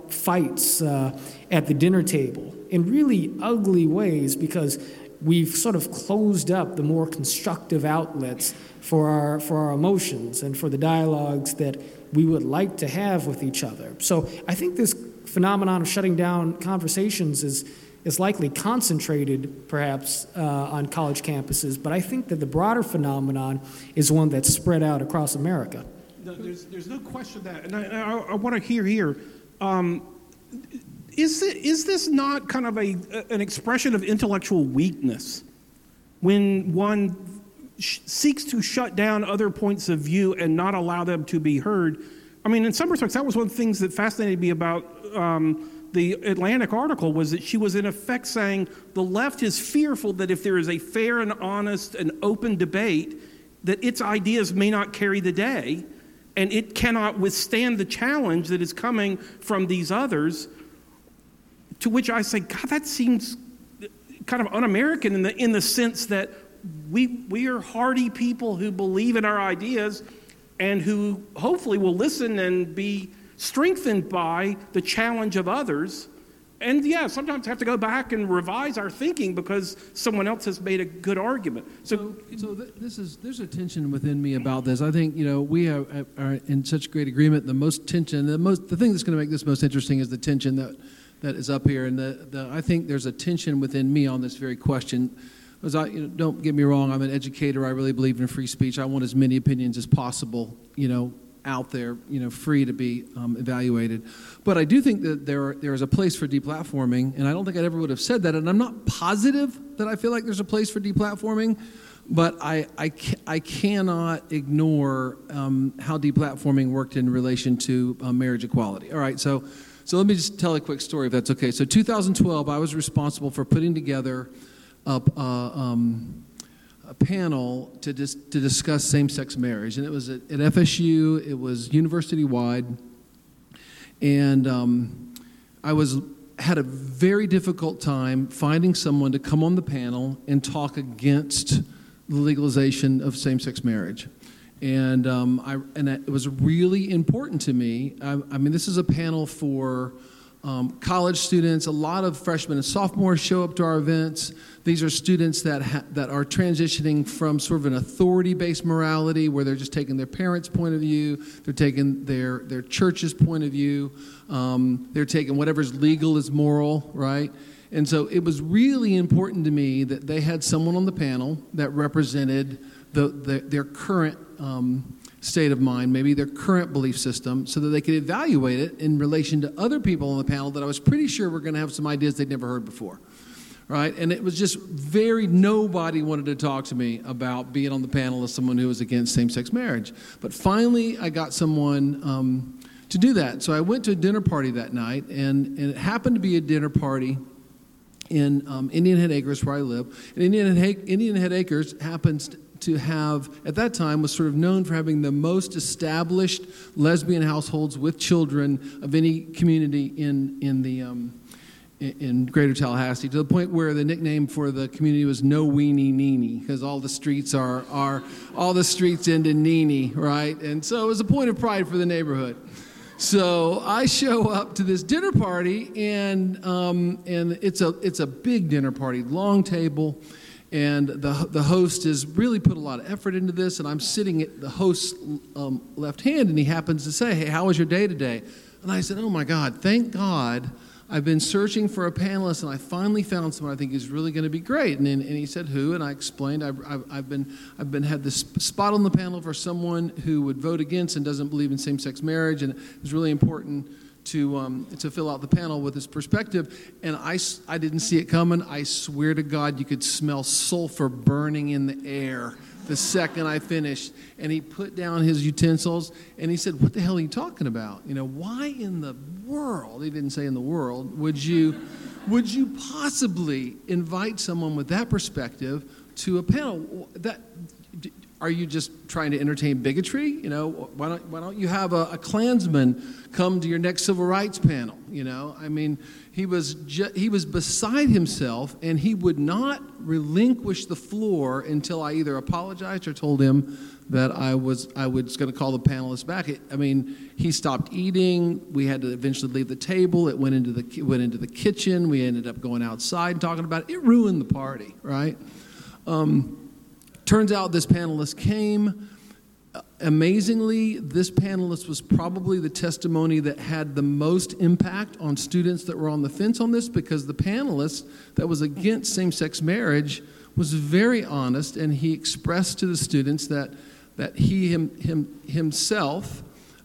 fights uh, at the dinner table in really ugly ways because we've sort of closed up the more constructive outlets for our for our emotions and for the dialogues that we would like to have with each other. So I think this phenomenon of shutting down conversations is is likely concentrated perhaps uh, on college campuses, but I think that the broader phenomenon is one that's spread out across America. No, there's, there's no question that, and I, I, I want to hear here, um, is, it, is this not kind of a, an expression of intellectual weakness when one sh- seeks to shut down other points of view and not allow them to be heard? I mean, in some respects, that was one of the things that fascinated me about um, the Atlantic article, was that she was in effect saying the left is fearful that if there is a fair and honest and open debate, that its ideas may not carry the day, and it cannot withstand the challenge that is coming from these others. To which I say, God, that seems kind of un-American in the in the sense that we we are hardy people who believe in our ideas and who hopefully will listen and be strengthened by the challenge of others. And yeah, sometimes have to go back and revise our thinking because someone else has made a good argument. So, so, so th- this is there's a tension within me about this. I think you know we have, are in such great agreement. The most tension, the most, the thing that's going to make this most interesting is the tension that that is up here. And the, the I think there's a tension within me on this very question. Because I, you know, don't get me wrong, I'm an educator. I really believe in free speech. I want as many opinions as possible, you know, out there, you know, free to be um, evaluated. But I do think that there are, there is a place for deplatforming, and I don't think I ever would have said that. And I'm not positive that I feel like there's a place for deplatforming, but I I, ca- I cannot ignore um, how deplatforming worked in relation to uh, marriage equality. All right, so so let me just tell a quick story if that's okay. So two thousand twelve, I was responsible for putting together a, uh, um, a panel to dis- to discuss same-sex marriage, and it was at, at F S U. It was university-wide, and um, I was had a very difficult time finding someone to come on the panel and talk against the legalization of same-sex marriage, and um, I and it was really important to me. I, I mean, this is a panel for Um, college students. A lot of freshmen and sophomores show up to our events. These are students that ha- that are transitioning from sort of an authority-based morality where they're just taking their parents' point of view, they're taking their, their church's point of view, um, they're taking whatever's legal is moral, right? And so it was really important to me that they had someone on the panel that represented the, the, their current um, state of mind, maybe their current belief system, so that they could evaluate it in relation to other people on the panel that I was pretty sure were going to have some ideas they'd never heard before, right? And it was just very, nobody wanted to talk to me about being on the panel as someone who was against same-sex marriage. But finally, I got someone um, to do that. So I went to a dinner party that night, and, and it happened to be a dinner party in um, Indian Head Acres, where I live. And Indian Head, Indian Head Acres happens to to have, at that time, was sort of known for having the most established lesbian households with children of any community in in the um, in, in Greater Tallahassee, to the point where the nickname for the community was No Weenie Neenie, because all the streets are are all the streets end in Neenie, right? And so it was a point of pride for the neighborhood. So I show up to this dinner party, and um, and it's a it's a big dinner party, long table. And the the host has really put a lot of effort into this, and I'm sitting at the host's um, left hand, and he happens to say, "Hey, how was your day today?" And I said, "Oh my God, thank God I've been searching for a panelist, and I finally found someone I think is really going to be great." And and, and he said, "Who?" And I explained, I've, I've, I've been I've been had this spot on the panel for someone who would vote against and doesn't believe in same-sex marriage, and it was really important to um, to fill out the panel with his perspective. And I, I didn't see it coming. I swear to God, you could smell sulfur burning in the air the second I finished. And he put down his utensils, and he said, "What the hell are you talking about? You know, why in the world," he didn't say in the world, would you, would you possibly invite someone with that perspective to a panel? That, are you just trying to entertain bigotry? You know, why don't why don't you have a, a Klansman come to your next civil rights panel? You know, I mean, he was ju- he was beside himself, and he would not relinquish the floor until I either apologized or told him that I was I was going to call the panelists back. It, I mean, he stopped eating. We had to eventually leave the table. It went into the went into the kitchen. We ended up going outside and talking about it. It ruined the party, right? Um, Turns out this panelist came. Amazingly, this panelist was probably the testimony that had the most impact on students that were on the fence on this, because the panelist that was against same-sex marriage was very honest, and he expressed to the students that that he him, him himself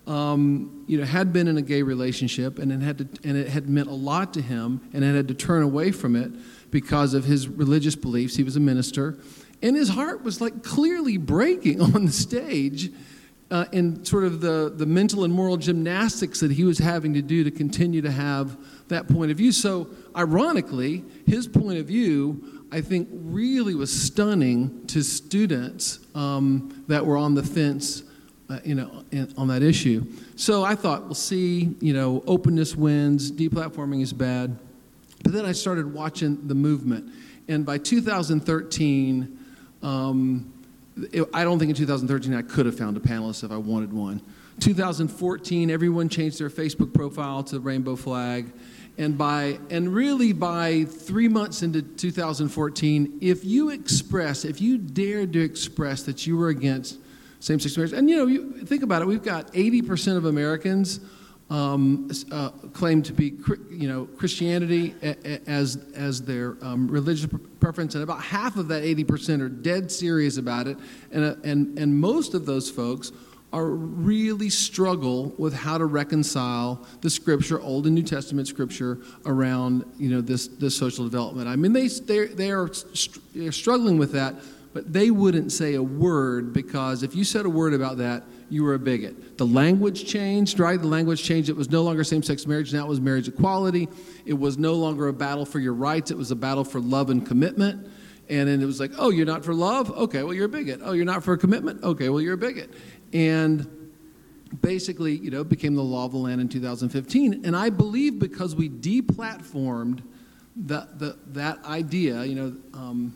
um, you know, had been in a gay relationship, and it had to, and it had meant a lot to him, and it had to turn away from it because of his religious beliefs. He was a minister. And his heart was like clearly breaking on the stage uh, in sort of the, the mental and moral gymnastics that he was having to do to continue to have that point of view. So ironically, his point of view, I think, really was stunning to students um, that were on the fence uh, you know, in, on that issue. So I thought, we'll see, you know, openness wins, deplatforming is bad. But then I started watching the movement. And by two thousand thirteen, Um, it, I don't think in two thousand thirteen I could have found a panelist if I wanted one. two thousand fourteen, everyone changed their Facebook profile to rainbow flag, and by and really by three months into two thousand fourteen, if you express, if you dared to express that you were against same-sex marriage, and you know, you think about it, we've got eighty percent of Americans um, uh, claim to be, you know, Christianity as as their um, religious preference, and about half of that eighty percent are dead serious about it, and uh, and and most of those folks are really struggle with how to reconcile the Scripture, Old and New Testament Scripture, around, you know, this this social development. I mean, they they they are they're struggling with that, but they wouldn't say a word, because if you said a word about that, you were a bigot. The language changed, right? The language changed. It was no longer same-sex marriage. Now it was marriage equality. It was no longer a battle for your rights. It was a battle for love and commitment. And then it was like, oh, you're not for love? Okay, well, you're a bigot. Oh, you're not for a commitment? Okay, well, you're a bigot. And basically, you know, it became the law of the land in two thousand fifteen. And I believe because we deplatformed the, the, that idea, you know, um,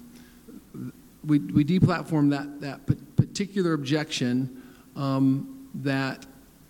we, we deplatformed that, that particular objection, Um, that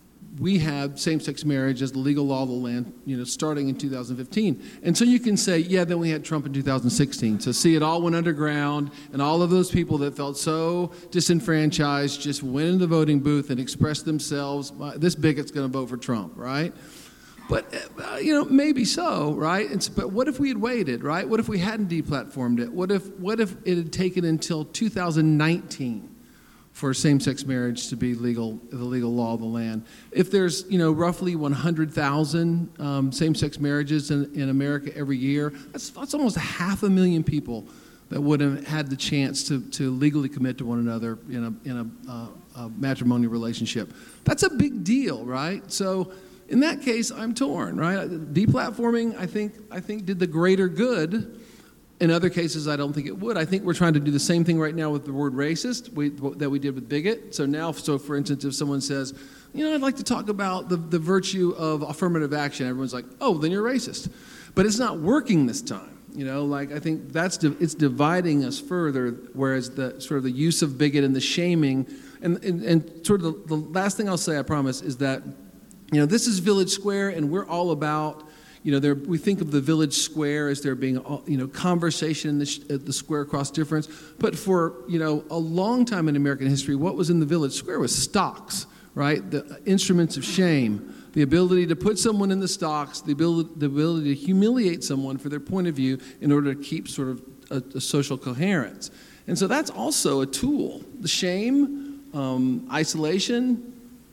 we have same-sex marriage as the legal law of the land, you know, starting in two thousand fifteen. And so you can say, yeah, then we had Trump in two thousand sixteen. So see, it all went underground, and all of those people that felt so disenfranchised just went in the voting booth and expressed themselves, this bigot's going to vote for Trump, right? But, uh, you know, maybe so, right? It's, but what if we had waited, right? What if we hadn't deplatformed it? What if, what if it had taken until two thousand nineteen for same-sex marriage to be legal, the legal law of the land? If there's, you know, roughly one hundred thousand um, same-sex marriages in, in America every year, that's, that's almost half a million people that would have had the chance to, to legally commit to one another in a, in a, uh, a matrimonial relationship. That's a big deal, right? So in that case, I'm torn, right? Deplatforming, I think, I think did the greater good. In other cases, I don't think it would. I think we're trying to do the same thing right now with the word racist we, that we did with bigot. So now, so for instance, if someone says, you know, I'd like to talk about the, the virtue of affirmative action, everyone's like, oh, then you're racist. But it's not working this time. You know, like I think that's di- it's dividing us further, whereas the sort of the use of bigot and the shaming, and, and, and sort of the, the last thing I'll say, I promise, is that, you know, this is Village Square, and we're all about, you know, there, we think of the village square as there being, you know, conversation in the, sh- the square cross difference. But for, you know, a long time in American history, what was in the village square was stocks, right? The instruments of shame, the ability to put someone in the stocks, the ability, the ability to humiliate someone for their point of view in order to keep sort of a, a social coherence. And so that's also a tool. The shame, um, isolation,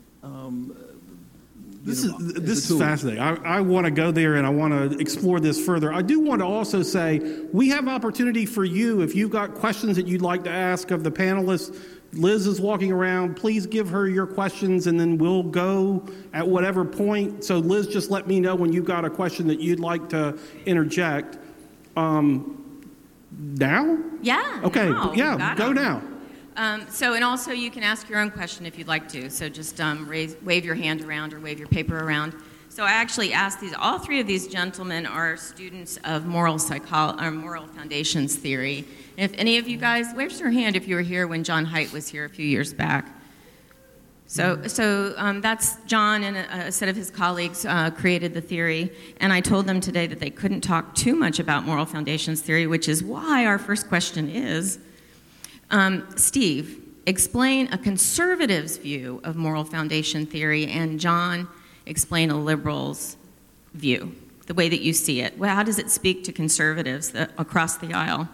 um, This You know, is this is is fascinating. I, I want to go there, and I want to explore this further. I do want to also say we have opportunity for you if you've got questions that you'd like to ask of the panelists. Liz is walking around. Please give her your questions, and then we'll go at whatever point. So Liz, just let me know when you've got a question that you'd like to interject. Um, now? Yeah. Okay. Now. Yeah. Go now. Um, so, and also you can ask your own question if you'd like to. So just um, raise, wave your hand around or wave your paper around. So I actually asked these, all three of these gentlemen are students of moral psychology, or moral foundations theory. And if any of you guys, where's your hand if you were here when John Haidt was here a few years back? So, so um, that's John and a, a set of his colleagues uh, created the theory, and I told them today that they couldn't talk too much about moral foundations theory, which is why our first question is, um, Steve, explain a conservative's view of moral foundation theory, and John, explain a liberal's view, the way that you see it. Well, how does it speak to conservatives that, across the aisle?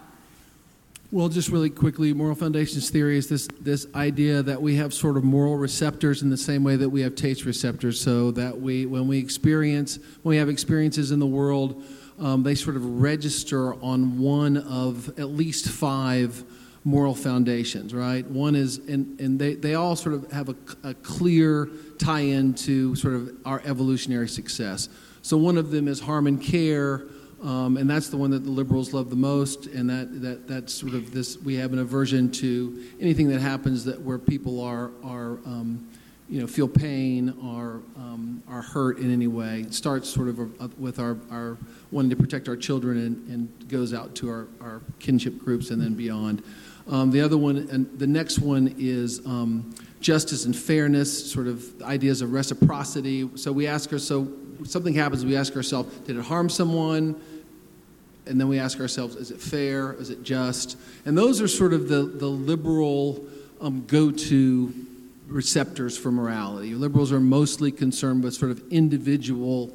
Well, just really quickly, moral foundations theory is this, this idea that we have sort of moral receptors in the same way that we have taste receptors, so that we, when we experience, when we have experiences in the world, um, they sort of register on one of at least five moral foundations, right? One is, and, and they, they all sort of have a, a clear tie-in to sort of our evolutionary success. So one of them is harm and care, Um, and that's the one that the liberals love the most, and that, that that's sort of this, we have an aversion to anything that happens that where people are, are um, you know, feel pain or um, are hurt in any way. It starts sort of a, a, with our, our wanting to protect our children and, and goes out to our, our kinship groups and then beyond. Um, the other one, and the next one is um, justice and fairness, sort of ideas of reciprocity. So we ask ourselves, so something happens, we ask ourselves, did it harm someone? And then we ask ourselves, is it fair? Is it just? And those are sort of the, the liberal um, go-to receptors for morality. Liberals are mostly concerned with sort of individual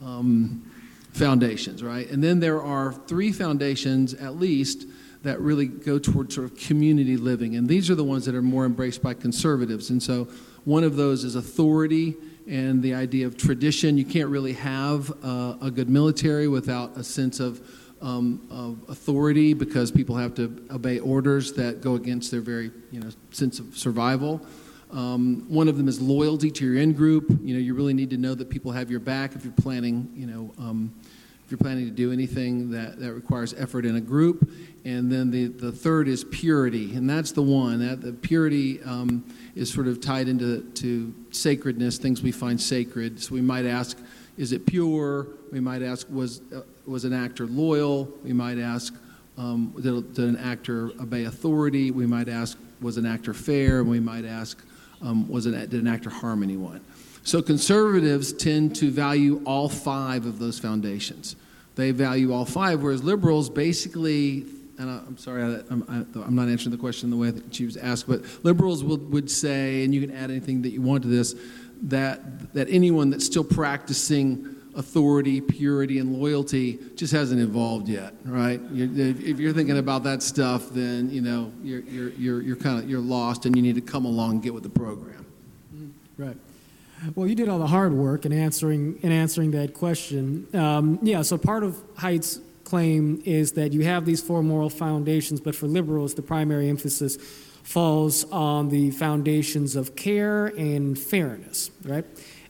um, foundations, right? And then there are three foundations, at least, that really go toward sort of community living. And these are the ones that are more embraced by conservatives. And so one of those is authority and the idea of tradition. You can't really have uh, a good military without a sense of, um, of authority, because people have to obey orders that go against their very, you know, sense of survival. Um, one of them is loyalty to your in-group. You know, you really need to know that people have your back if you're planning, you know, um, if you're planning to do anything that, that requires effort in a group. And then the, the third is purity, and that's the one. That the purity um, is sort of tied into to sacredness, things we find sacred. So we might ask, is it pure? We might ask, was uh, was an actor loyal? We might ask, um, did, did an actor obey authority? We might ask, was an actor fair? And we might ask, um, was an, did an actor harm anyone? So conservatives tend to value all five of those foundations. They value all five, whereas liberals basically, and I'm sorry, I, I'm, I'm not answering the question the way that she was asked, but liberals would, would say, and you can add anything that you want to this, that that anyone that's still practicing authority, purity, and loyalty just hasn't evolved yet, right? You're, if you're thinking about that stuff, then you know you're you're you're, you're kind of you're lost, and you need to come along and get with the program. Right. Well, you did all the hard work in answering in answering that question. Um, yeah. So part of Haidt's claim is that you have these four moral foundations, but for liberals, the primary emphasis falls on the foundations of care and fairness, right?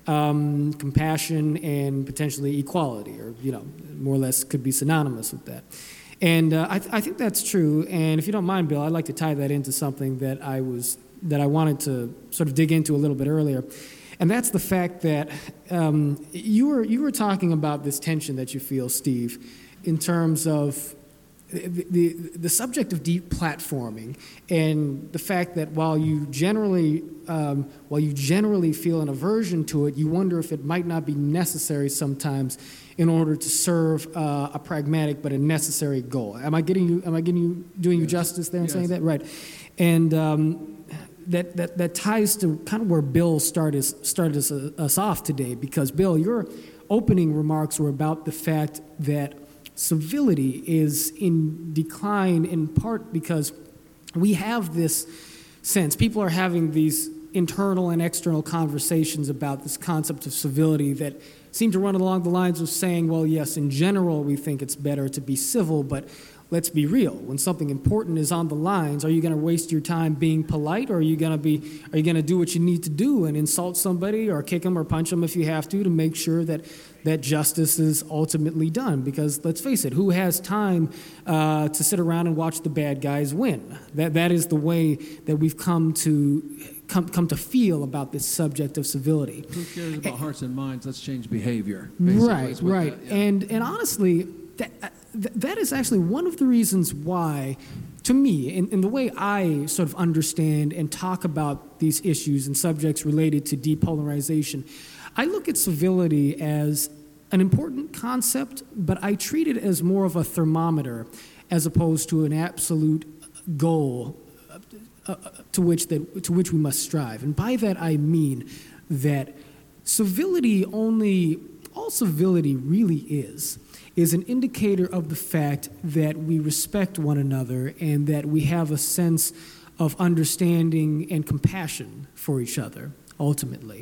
Um, compassion and potentially equality, or, you know, more or less could be synonymous with that. And uh, I, th- I think that's true. And if you don't mind, Bill, I'd like to tie that into something that I was that I wanted to sort of dig into a little bit earlier. And that's the fact that um, you were you were talking about this tension that you feel, Steve, in terms of the, the, the subject of deplatforming, and the fact that while you generally um, while you generally feel an aversion to it, you wonder if it might not be necessary sometimes in order to serve uh, a pragmatic but a necessary goal. Am I getting you? Am I getting you doing yes. you justice there in yes. saying that? Right, and. Um, That, that that ties to kind of where Bill started started us, uh, us off today, because Bill, your opening remarks were about the fact that civility is in decline, in part because we have this sense, people are having these internal and external conversations about this concept of civility that seem to run along the lines of saying, well, yes, in general we think it's better to be civil, but let's be real. When something important is on the lines, are you going to waste your time being polite, or are you going to be, are you going to do what you need to do and insult somebody or kick them or punch them if you have to, to make sure that that justice is ultimately done. Because let's face it, who has time uh, to sit around and watch the bad guys win? That that is the way that we've come to come come to feel about this subject of civility. Who cares about and, hearts and minds? Let's change behavior. Right, right. That, yeah. And and honestly, that that is actually one of the reasons why, to me, in, in the way I sort of understand and talk about these issues and subjects related to depolarization, I look at civility as an important concept, but I treat it as more of a thermometer as opposed to an absolute goal uh, to which that to which we must strive. And by that I mean that civility only, all civility really is, is an indicator of the fact that we respect one another and that we have a sense of understanding and compassion for each other, ultimately.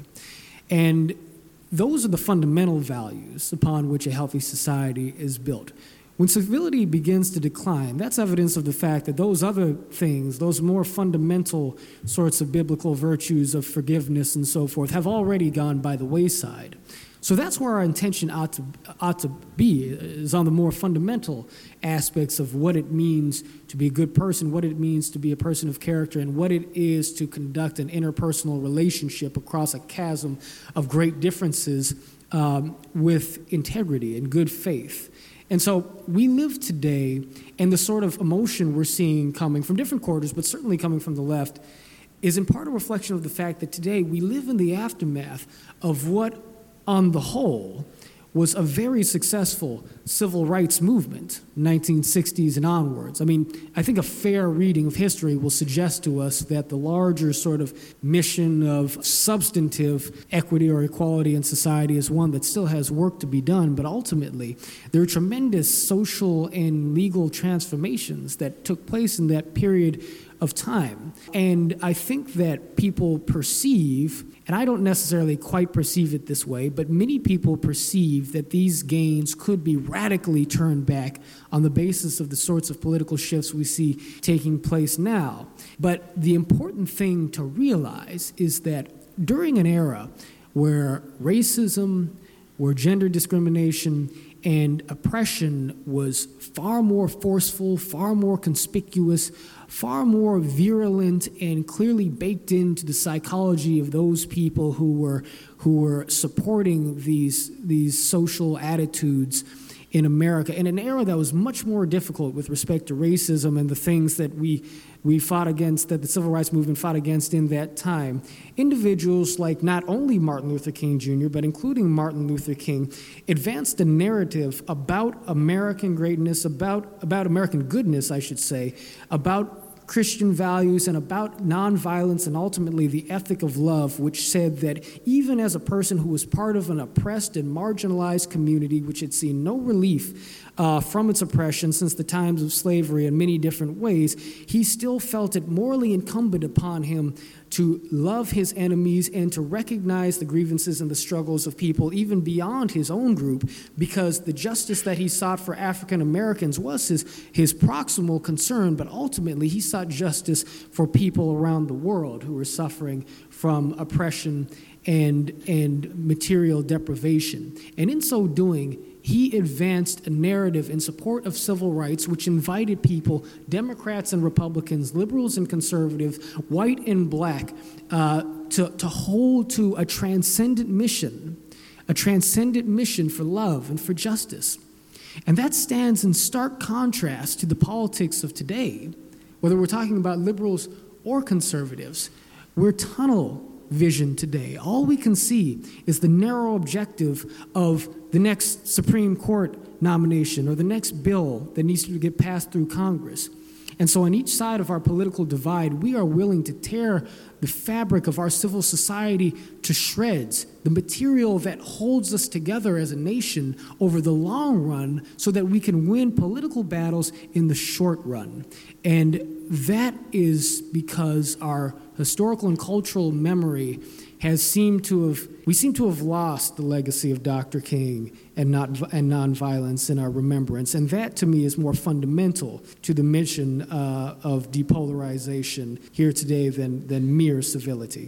And those are the fundamental values upon which a healthy society is built. When civility begins to decline, that's evidence of the fact that those other things, those more fundamental sorts of biblical virtues of forgiveness and so forth, have already gone by the wayside. So that's where our intention ought to, ought to be, is on the more fundamental aspects of what it means to be a good person, what it means to be a person of character, and what it is to conduct an interpersonal relationship across a chasm of great differences um, with integrity and good faith. And so we live today, and the sort of emotion we're seeing coming from different quarters, but certainly coming from the left, is in part a reflection of the fact that today we live in the aftermath of what, on the whole, was a very successful civil rights movement, nineteen sixties and onwards. I mean, I think a fair reading of history will suggest to us that the larger sort of mission of substantive equity or equality in society is one that still has work to be done, but ultimately there are tremendous social and legal transformations that took place in that period of time. And I think that people perceive, and I don't necessarily quite perceive it this way, but many people perceive that these gains could be radically turned back on the basis of the sorts of political shifts we see taking place now. But the important thing to realize is that during an era where racism, where gender discrimination, and oppression was far more forceful, far more conspicuous, far more virulent, and clearly baked into the psychology of those people who were who were supporting these these social attitudes in America, in an era that was much more difficult with respect to racism and the things that we we fought against, that the civil rights movement fought against in that time. Individuals like not only Martin Luther King Junior, but including Martin Luther King, advanced a narrative about American greatness, about, about American goodness, I should say, about Christian values and about nonviolence and ultimately the ethic of love, which said that even as a person who was part of an oppressed and marginalized community which had seen no relief uh, from its oppression since the times of slavery in many different ways, he still felt it morally incumbent upon him to love his enemies and to recognize the grievances and the struggles of people even beyond his own group, because the justice that he sought for African Americans was his, his proximal concern, but ultimately he sought justice for people around the world who were suffering from oppression and, and material deprivation. And in so doing, he advanced a narrative in support of civil rights which invited people, Democrats and Republicans, liberals and conservatives, white and black, uh, to, to hold to a transcendent mission, a transcendent mission for love and for justice. And that stands in stark contrast to the politics of today, whether we're talking about liberals or conservatives. We're tunnel vision today. All we can see is the narrow objective of the next Supreme Court nomination or the next bill that needs to get passed through Congress. And so on each side of our political divide, we are willing to tear the fabric of our civil society to shreds, the material that holds us together as a nation over the long run so that we can win political battles in the short run. And that is because our historical and cultural memory has seemed to have, we seem to have lost the legacy of Doctor King and not and nonviolence in our remembrance. And that, to me, is more fundamental to the mission uh, of depolarization here today than, than mere civility.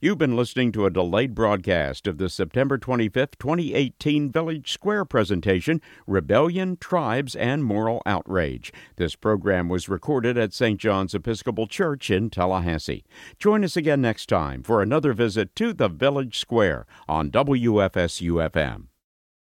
You've been listening to a delayed broadcast of the September twenty-fifth, twenty eighteen Village Square presentation, Rebellion, Tribes, and Moral Outrage. This program was recorded at Saint John's Episcopal Church in Tallahassee. Join us again next time for another visit to the Village Square on W F S U F M.